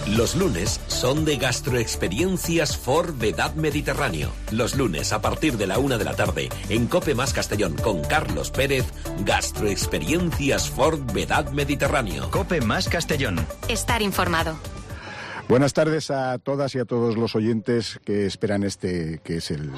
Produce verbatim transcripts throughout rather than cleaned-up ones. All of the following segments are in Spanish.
Los lunes son de Gastroexperiencias Ford Vedad Mediterráneo. Los lunes a partir de la una de la tarde en Cope Más Castellón con Carlos Pérez, Gastroexperiencias Ford Vedad Mediterráneo. Cope Más Castellón. Estar informado. Buenas tardes a todas y a todos los oyentes que esperan este, que es el,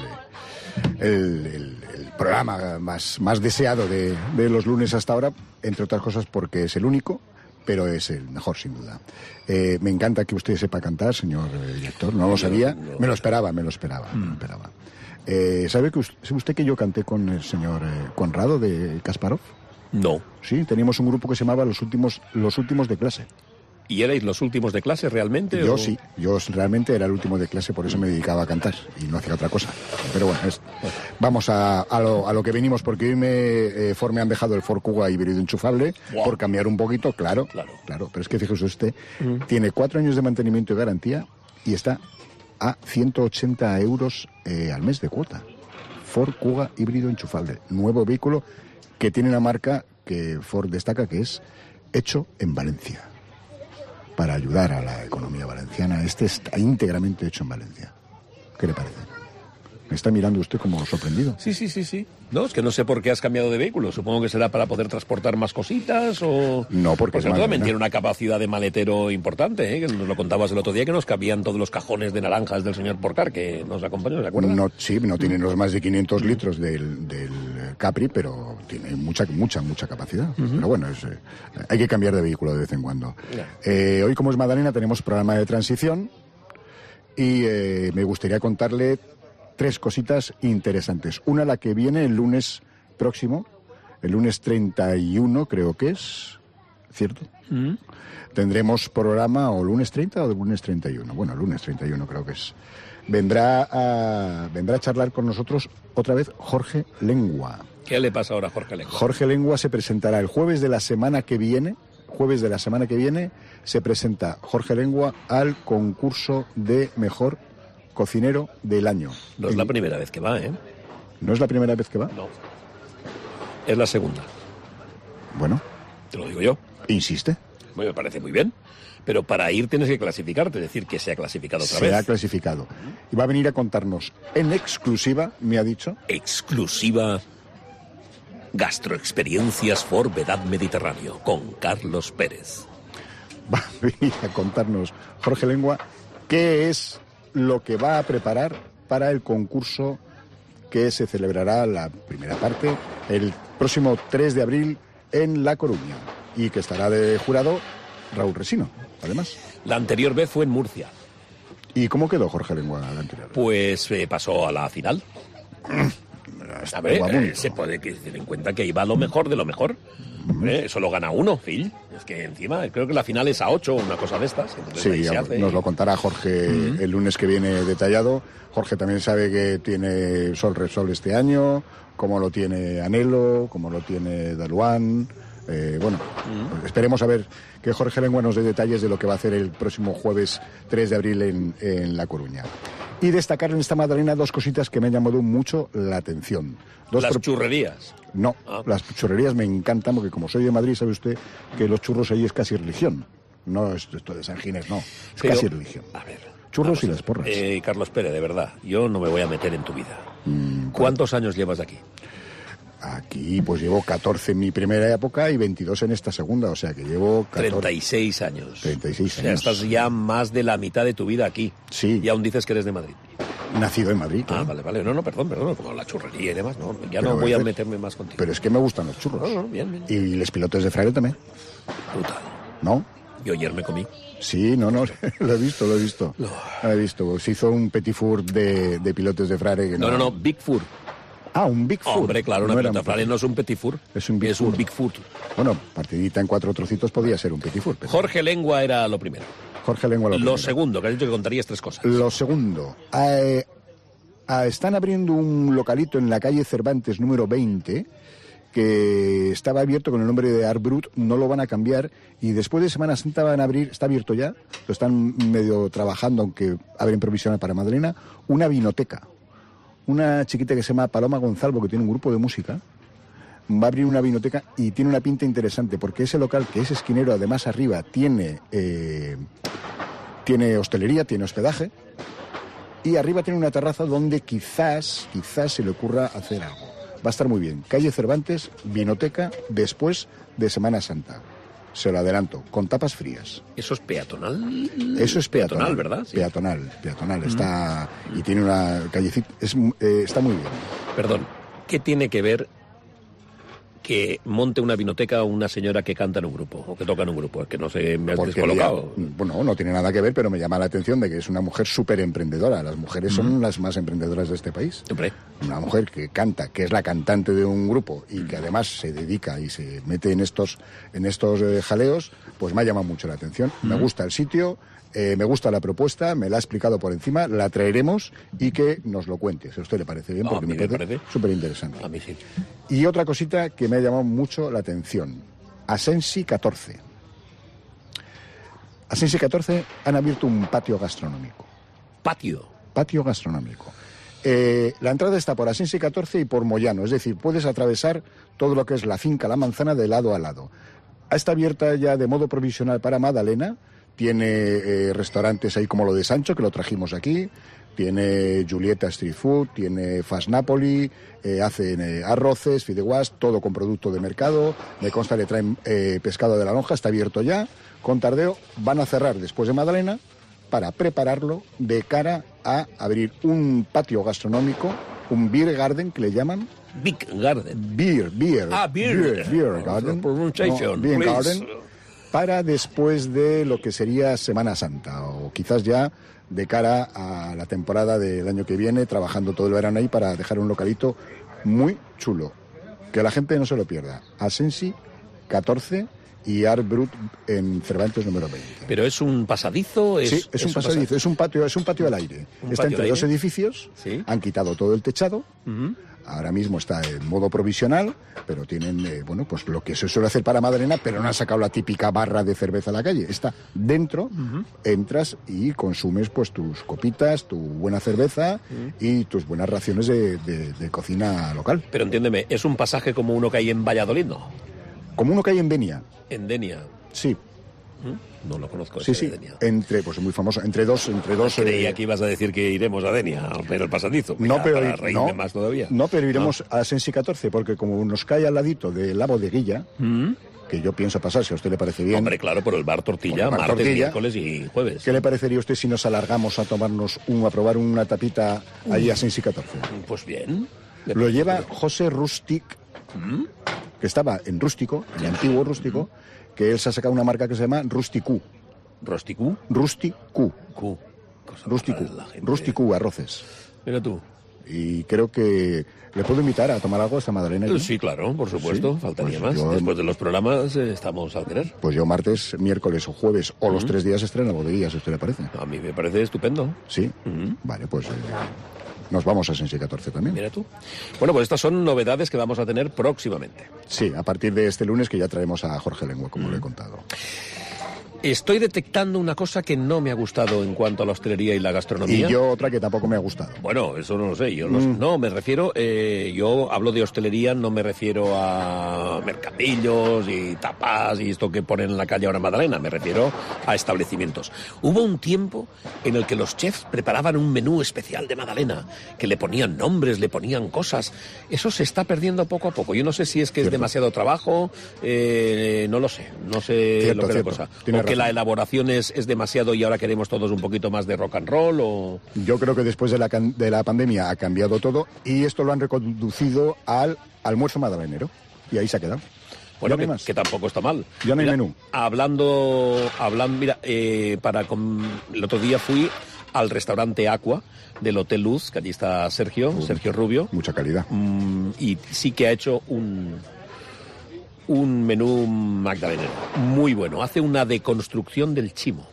el, el, el programa más, más deseado de, de los lunes hasta ahora, entre otras cosas porque es el único, pero es el mejor, sin duda. Eh, me encanta que usted sepa cantar, señor director. No lo sabía, me lo esperaba, me lo esperaba, me lo esperaba. Eh, ¿Sabe que usted, usted que yo canté con el señor eh, Conrado de Kasparov? No. Sí, teníamos un grupo que se llamaba Los Últimos, los últimos de Clase. ¿Y erais los últimos de clase realmente? Yo o... sí, yo realmente era el último de clase, por eso me dedicaba a cantar y no hacía otra cosa. Pero bueno, es, vamos a, a, lo, a lo que venimos, porque hoy me, eh, for, me han dejado el Ford Kuga híbrido enchufable, wow. Por cambiar un poquito, claro, claro, claro. Pero es que fíjese usted, uh-huh. Tiene cuatro años de mantenimiento y garantía y está a ciento ochenta euros eh, al mes de cuota. Ford Kuga híbrido enchufable, nuevo vehículo que tiene una marca que Ford destaca que es hecho en Valencia. Para ayudar a la economía valenciana. Este está íntegramente hecho en Valencia. ¿Qué le parece? Me está mirando usted como sorprendido. Sí, sí, sí, sí. No, es que no sé por qué has cambiado de vehículo. Supongo que será para poder transportar más cositas o... No, porque... Porque también tiene una capacidad de maletero importante, ¿eh? Que nos lo contabas el otro día, que nos cabían todos los cajones de naranjas del señor Porcar, que nos acompañó, ¿se acuerdan? No, sí, no tiene los más de quinientos litros del, del Capri, pero tiene mucha, mucha, mucha capacidad. Uh-huh. Pero bueno, es, eh, hay que cambiar de vehículo de vez en cuando. Yeah. Eh, hoy, como es Magdalena, tenemos programa de transición y eh, me gustaría contarle tres cositas interesantes. Una, la que viene el lunes próximo, el lunes treinta y uno creo que es, ¿cierto? Mm. Tendremos programa o lunes treinta o lunes treinta y uno. Bueno, lunes treinta y uno creo que es. Vendrá a, vendrá a charlar con nosotros otra vez Jorge Lengua. ¿Qué le pasa ahora a Jorge Lengua? Jorge Lengua se presentará el jueves de la semana que viene, jueves de la semana que viene, se presenta Jorge Lengua al concurso de mejor cocinero del año. No es la primera vez que va, ¿eh? ¿No es la primera vez que va? No. Es la segunda. Bueno. Te lo digo yo. ¿Insiste? Bueno, me parece muy bien. Pero para ir tienes que clasificarte, es decir, que se ha clasificado otra se vez. Se ha clasificado. Y va a venir a contarnos en exclusiva, me ha dicho. Exclusiva. Gastroexperiencias Ford Vedad Mediterráneo con Carlos Pérez. Va a venir a contarnos Jorge Lengua qué es lo que va a preparar para el concurso que se celebrará la primera parte el próximo tres de abril en La Coruña y que estará de jurado Raúl Resino, además. La anterior vez fue en Murcia. ¿Y cómo quedó Jorge Lengua la anterior vez? Pues eh, pasó a la final. A ver, eh, se puede tener en cuenta que iba lo mejor de lo mejor. Eh, solo gana uno, Phil. Es que encima, creo que la final es a ocho, una cosa de estas. Sí, se hace. Nos lo contará Jorge uh-huh. el lunes que viene detallado. Jorge también sabe que tiene Sol Repsol este año, como lo tiene Anhelo, como lo tiene Daluán. Eh, bueno, uh-huh. esperemos a ver que Jorge Lengua nos dé detalles de lo que va a hacer el próximo jueves tres de abril en, en La Coruña. Y destacar en esta Magdalena dos cositas que me han llamado mucho la atención. Dos ¿Las pro... churrerías? No, ah. Las churrerías me encantan porque como soy de Madrid, sabe usted que los churros allí es casi religión. No es esto de San Ginés, no. Es Pero, casi religión. A ver. Churros y las porras. Eh, Carlos Pérez, de verdad, yo no me voy a meter en tu vida. Mm, ¿Cuántos años llevas aquí? Aquí pues llevo catorce en mi primera época y veintidós en esta segunda, o sea que llevo catorce... treinta y seis años. treinta y seis O años. sea, estás ya más de la mitad de tu vida aquí. Sí. Y aún dices que eres de Madrid. Nacido en Madrid. Ah, ¿eh? vale, vale. No, no, perdón, perdón. Como la churrería y demás, no. Ya pero no voy a meterme más contigo. Pero es que me gustan los churros. No, no, bien, bien. Y los pilotes de Fraile también. Brutal. ¿No? Yo ayer me comí. Sí, no, no, lo he visto, lo he visto. No. Lo he visto. Se hizo un petit four de, de pilotes de Fraile. Que no, no, no, no, Big Four. Ah, un Big Four. Hombre, claro, una no pelota Fraile no es un petit four. Es un Big es Four. un Big Four. Bueno, partidita en cuatro trocitos podía ser un petit four. Pero... Jorge Lengua era lo primero. Jorge Lengua lo Lo primero. segundo, que has dicho que contarías tres cosas. Lo segundo. Eh, eh, están abriendo un localito en la calle Cervantes número veinte que estaba abierto con el nombre de Art Brut, no lo van a cambiar y después de Semana Santa van a abrir, está abierto ya, lo están medio trabajando, aunque abren provisional para Madalena, una vinoteca. Una chiquita que se llama Paloma Gonzalvo, que tiene un grupo de música, va a abrir una vinoteca y tiene una pinta interesante, porque ese local, que es esquinero, además arriba tiene eh, Tiene hostelería, tiene hospedaje. Y arriba tiene una terraza donde quizás, quizás se le ocurra hacer algo. Va a estar muy bien. Calle Cervantes, vinoteca, después de Semana Santa. Se lo adelanto, con tapas frías. ¿Eso es peatonal? Eso es peatonal, peatonal, ¿verdad? Sí. Peatonal, peatonal. Mm. Está, y tiene una callecita, es, eh, está muy bien. Perdón, ¿qué tiene que ver que monte una vinoteca una señora que canta en un grupo o que toca en un grupo? Es que no sé, me has Porque descolocado. Ya, bueno, no tiene nada que ver, pero me llama la atención de que es una mujer súper emprendedora. Las mujeres son mm. las más emprendedoras de este país. ¿Hombre? Una mujer que canta, que es la cantante de un grupo y que además se dedica y se mete en estos, en estos eh, jaleos, pues me ha llamado mucho la atención. Mm. Me gusta el sitio. Eh, me gusta la propuesta, me la ha explicado por encima, la traeremos y que nos lo cuente, si a usted le parece bien, porque a mí me me parece súper interesante. A mí sí. Y otra cosita que me ha llamado mucho la atención, Asensi catorce. Asensi catorce han abierto un patio gastronómico. ¿Patio? Patio gastronómico. Eh, la entrada está por Asensi catorce y por Moyano, es decir, puedes atravesar todo lo que es la finca La Manzana de lado a lado. Está abierta ya de modo provisional para Madalena. Tiene eh, restaurantes ahí como lo de Sancho, que lo trajimos aquí. Tiene Julieta Street Food, tiene Fast Napoli, eh, hacen eh, arroces, fideuás, todo con producto de mercado. Me consta que traen eh, pescado de la lonja, está abierto ya. Con tardeo van a cerrar después de Madalena para prepararlo de cara a abrir un patio gastronómico, un beer garden que le llaman. Big Garden. Beer, beer. Ah, beer. Beer, beer garden. Pronunciation, no, beer please. garden. Para después de lo que sería Semana Santa, o quizás ya de cara a la temporada del año que viene, trabajando todo el verano ahí para dejar un localito muy chulo. Que la gente no se lo pierda. Asensi catorce y Art Brut en Cervantes número veinte. ¿Pero es un pasadizo? Es, sí, es, es un pasadizo, pasadizo, es un patio, es un patio al aire. Está entre aire? dos edificios, ¿sí? Han quitado todo el techado. Uh-huh. Ahora mismo está en modo provisional, pero tienen, eh, bueno, pues lo que se suele hacer para Madalena, pero no han sacado la típica barra de cerveza a la calle. Está dentro, uh-huh. Entras y consumes pues tus copitas, tu buena cerveza uh-huh. y tus buenas raciones de, de, de cocina local. Pero entiéndeme, ¿es un pasaje como uno que hay en Valladolid, no? Como uno que hay en Denia. ¿En Denia? Sí. No lo conozco. Sí, sí, de entre, pues muy famoso, entre dos, entre dos. Ah, creía eh... que ibas a decir que iremos a Denia, pero el pasadizo. No, pero para reírme no, más todavía. No, pero iremos no. a Asensi catorce, porque como nos cae al ladito de la bodeguilla, ¿Mm? que yo pienso pasar, si a usted le parece bien. Hombre, claro, por el bar Tortilla, el bar martes, tortilla, miércoles y jueves. ¿Qué le parecería a usted si nos alargamos a tomarnos un, a probar una tapita uh. allí a Asensi catorce? Pues bien. Lo lleva José Rustic, ¿Mm? que estaba en Rústico, en el antiguo Rústico, que él se ha sacado una marca que se llama Rusticú. ¿Rusticú? Rusticú. Q. Rusticú. Rusticú, arroces. Mira tú. Y creo que le puedo invitar a tomar algo esta Madalena. ¿no? Sí, claro, por supuesto. ¿Sí? Faltaría pues más. Yo, Después de los programas eh, estamos al querer. Pues yo martes, miércoles o jueves o uh-huh. los tres días estreno bodeguilla, si a usted le parece. A mí me parece estupendo. Sí. Uh-huh. Vale, pues... Eh... Nos vamos a Asensi catorce también. Mira tú. Bueno, pues estas son novedades que vamos a tener próximamente. Sí, a partir de este lunes que ya traemos a Jorge Lengua, como mm. le he contado. Estoy detectando una cosa que no me ha gustado en cuanto a la hostelería y la gastronomía. Y yo otra que tampoco me ha gustado. Bueno, eso no lo sé. Yo mm. no, me refiero, eh, yo hablo de hostelería, no me refiero a mercadillos y tapas y esto que ponen en la calle ahora en Madalena. Me refiero a establecimientos. Hubo un tiempo en el que los chefs preparaban un menú especial de Madalena, que le ponían nombres, le ponían cosas. Eso se está perdiendo poco a poco. Yo no sé si es que cierto. es demasiado trabajo, eh, no lo sé. No sé cierto, lo que cierto. es la cosa. Que la elaboración es, es demasiado y ahora queremos todos un poquito más de rock and roll o... Yo creo que después de la, de la pandemia ha cambiado todo y esto lo han reconducido al almuerzo madalenero y ahí se ha quedado. Bueno, que, que tampoco está mal. Ya no hay mira, menú. Hablando, hablando mira, eh, para con, el otro día fui al restaurante Aqua del Hotel Luz, que allí está Sergio, uh, Sergio Rubio. Mucha calidad. Mm, y sí que ha hecho un... un menú magdalenero muy bueno. Hace una deconstrucción del chimo.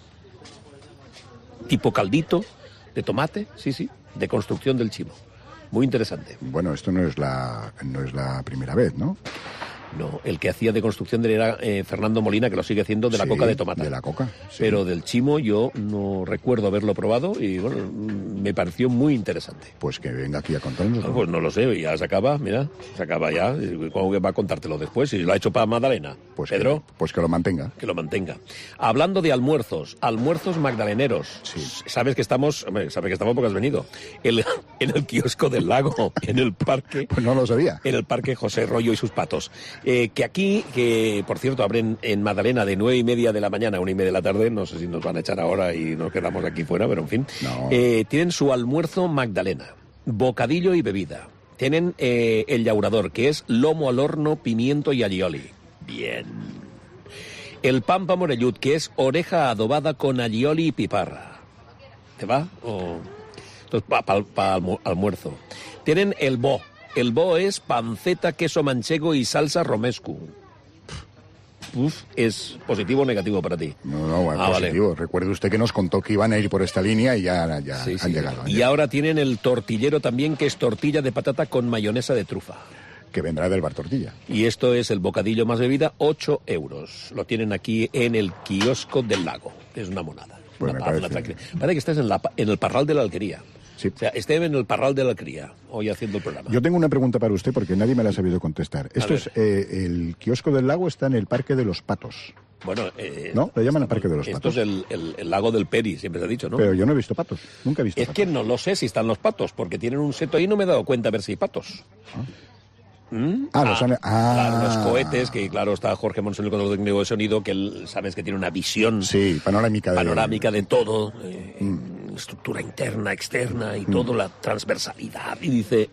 Tipo caldito de tomate, sí, sí, deconstrucción del chimo. Muy interesante. Bueno, esto no es la, no es la primera vez, ¿no? No, el que hacía deconstrucción de él era eh, Fernando Molina, que lo sigue haciendo de la sí, coca de tomate. De la coca, sí. Pero del chimo yo no recuerdo haberlo probado y bueno, me pareció muy interesante. Pues que venga aquí a contarnos. Ah, pues no lo sé, ya se acaba, mira, se acaba ya. ¿Cómo que va a contártelo después? Si lo ha hecho para Magdalena. Pues Pedro. Que, pues que lo mantenga. Que lo mantenga. Hablando de almuerzos, almuerzos magdaleneros. Sí. Sabes que estamos, hombre, sabes que estamos porque has venido. El, en el kiosco del lago, en el parque. Pues no lo sabía. En el parque José Rollo y sus patos. Eh, que aquí, que por cierto, abren en Magdalena de nueve y media de la mañana a una y media de la tarde. No sé si nos van a echar ahora y nos quedamos aquí fuera, pero en fin. No. Eh, tienen su almuerzo Magdalena, bocadillo y bebida. Tienen eh, el llaurador, que es lomo al horno, pimiento y alioli. Bien. El pampa morellut, que es oreja adobada con alioli y piparra. ¿Te va? O... Entonces, para pa, pa almuerzo. Tienen el bo. El bo es panceta, queso manchego y salsa romescu. Uf, ¿es positivo o negativo para ti? No, no, es ah, positivo. Vale. Recuerde usted que nos contó que iban a ir por esta línea y ya, ya sí, han, sí. llegado, han y llegado. ahora tienen el tortillero también, que es tortilla de patata con mayonesa de trufa. Que vendrá del bar Tortilla. Y esto es el bocadillo más bebida, ocho euros. Lo tienen aquí en el kiosco del lago. Es una monada. Pues una me paz, parece... una parece que estás en, la, en el parral de la Alquería. Sí. O sea, esté en el parral de la Alquería, hoy haciendo el programa. Yo tengo una pregunta para usted porque nadie me la ha sabido contestar. Esto es, eh, el kiosco del lago está en el Parque de los Patos. Bueno, eh, ¿No? Le llaman el Parque de los esto Patos. Esto es el, el, el lago del Peri, siempre se ha dicho, ¿no? Pero yo no he visto patos, nunca he visto es patos. que no lo sé si están los patos, porque tienen un seto ahí y no me he dado cuenta a ver si hay patos. ¿Ah? ¿Mm? Ah, los, han... ah. Claro, los cohetes, que claro, está Jorge Monson, el control técnico de sonido, que él, sabes que tiene una visión sí, panorámica de, panorámica de todo, eh, mm. estructura interna, externa y mm. todo, la transversalidad, y dice...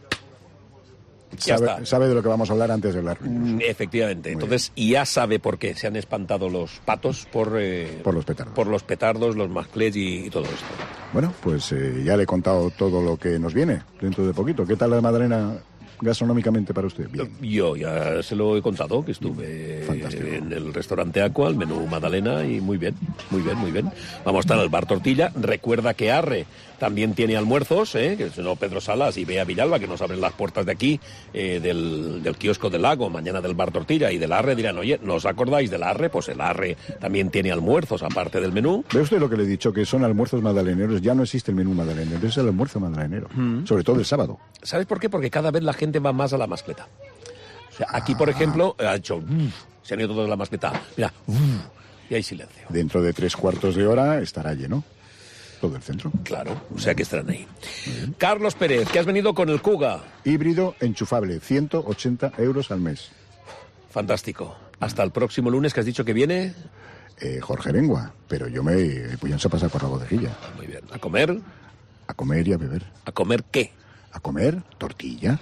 Ya sabe, está. Sabe de lo que vamos a hablar antes de hablar. Mm, efectivamente, Muy entonces bien. Ya sabe por qué se han espantado los patos por... Eh, por los petardos. Por los petardos, los masclés y, y todo esto. Bueno, pues eh, ya le he contado todo lo que nos viene dentro de poquito. ¿Qué tal la Magdalena gastronómicamente para usted? Bien. Yo ya se lo he contado, que estuve Fantástico. En el restaurante Aqua, el menú Magdalena, y muy bien, muy bien, muy bien. Vamos a estar en el bar Tortilla. Recuerda que Arre también tiene almuerzos, ¿eh? Que si no, Pedro Salas y Bea Villalba, que nos abren las puertas de aquí, eh, del, del kiosco del lago, mañana del bar Tortilla, y del Arre dirán, oye, ¿no os acordáis del Arre? Pues el Arre también tiene almuerzos, aparte del menú. ¿Ve usted lo que le he dicho? Que son almuerzos magdaleneros. Ya no existe el menú magdalenero, es el almuerzo magdalenero. Mm. Sobre todo el sábado. ¿Sabes por qué? Porque cada vez la gente va más a la mascleta. O sea, aquí, por ejemplo, ha hecho... Uff, se han ido todos a la mascleta. Mira, uff, y hay silencio. Dentro de tres cuartos de hora estará lleno. Todo el centro. Claro, o sea que estarán ahí. Carlos Pérez, que has venido con el Kuga. Híbrido enchufable, ciento ochenta euros al mes. Fantástico. Hasta el próximo lunes, que has dicho que viene... Eh, Jorge Lengua, pero yo me voy a pasar por la bodegilla. Muy bien. ¿A comer? A comer y a beber. ¿A comer qué? A comer tortilla.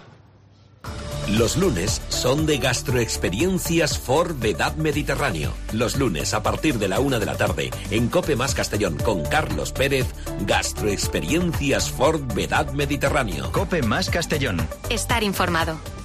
Los lunes son de Gastroexperiencias Ford Vedad Mediterráneo. Los lunes a partir de la una de la tarde en Cope Más Castellón con Carlos Pérez, Gastroexperiencias Ford Vedad Mediterráneo. Cope Más Castellón. Estar informado.